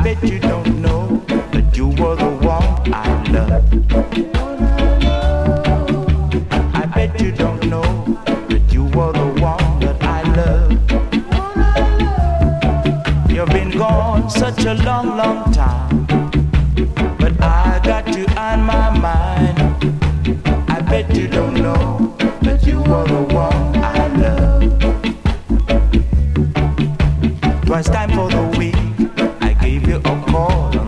bet you don't know that you were the one I love. I bet you don't know that you were the one that I love. You've been gone such a long, long time, but I got you on my mind. I bet you don't know that you were the one I love. Twice time for the week, I gave you a call.